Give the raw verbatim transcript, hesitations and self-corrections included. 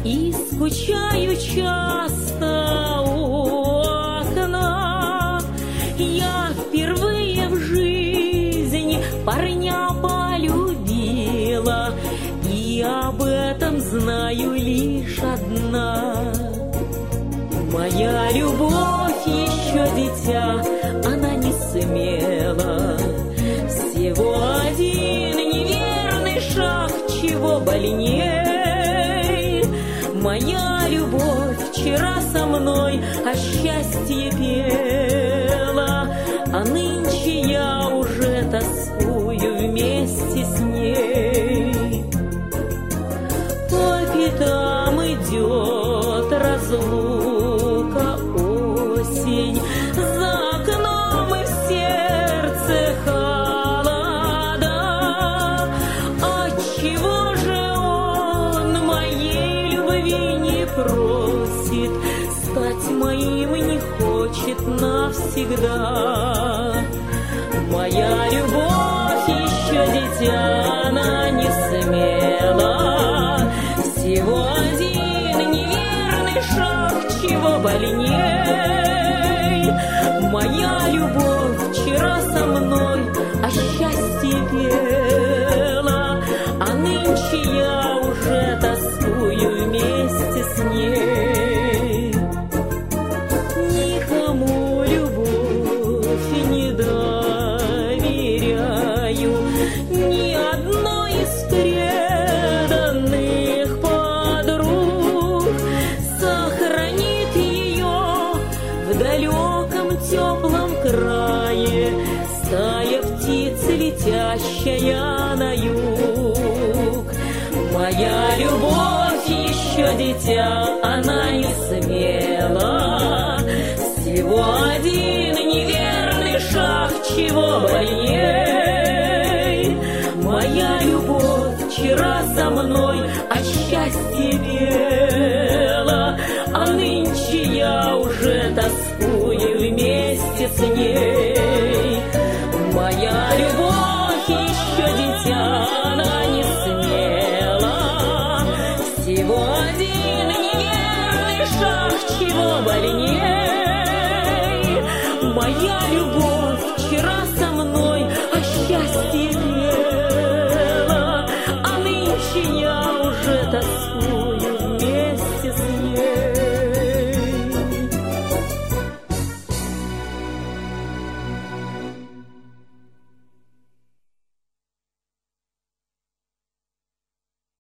И скучаю часто у окна. Я впервые в жизни парня полюбила, и об этом знаю лишь одна. Моя любовь еще дитя, она не смела. Всего один неверный шаг, чего больней. Моя любовь вчера со мной о счастье пела, а нынче я уже тоскую вместе с ней. По пятам идет разлука, осень, за окном и в сердце холода. Отчего же он моей любви не просит, стать моим не хочет навсегда? Моя любовь еще дитя, она не смела. Всего один неверный шаг, чего больней. Моя любовь вчера со мной о счастье пела, а нынче я уже тоскую вместе с ней. Никому любовь не доверяю, ни одной из преданных подруг. Сохранит ее в далеком теплом крае стая птиц, летящая на юг. Моя любовь еще дитя, она не смела. Всего один неверный шаг, чего больней. Моя любовь вчера со мной о счастье пела, а нынче я уже тоскую вместе с ней. Моя любовь еще дитя, она не смела. Всего один неверный шаг, чего больней. Моя любовь вчера со мной о счастье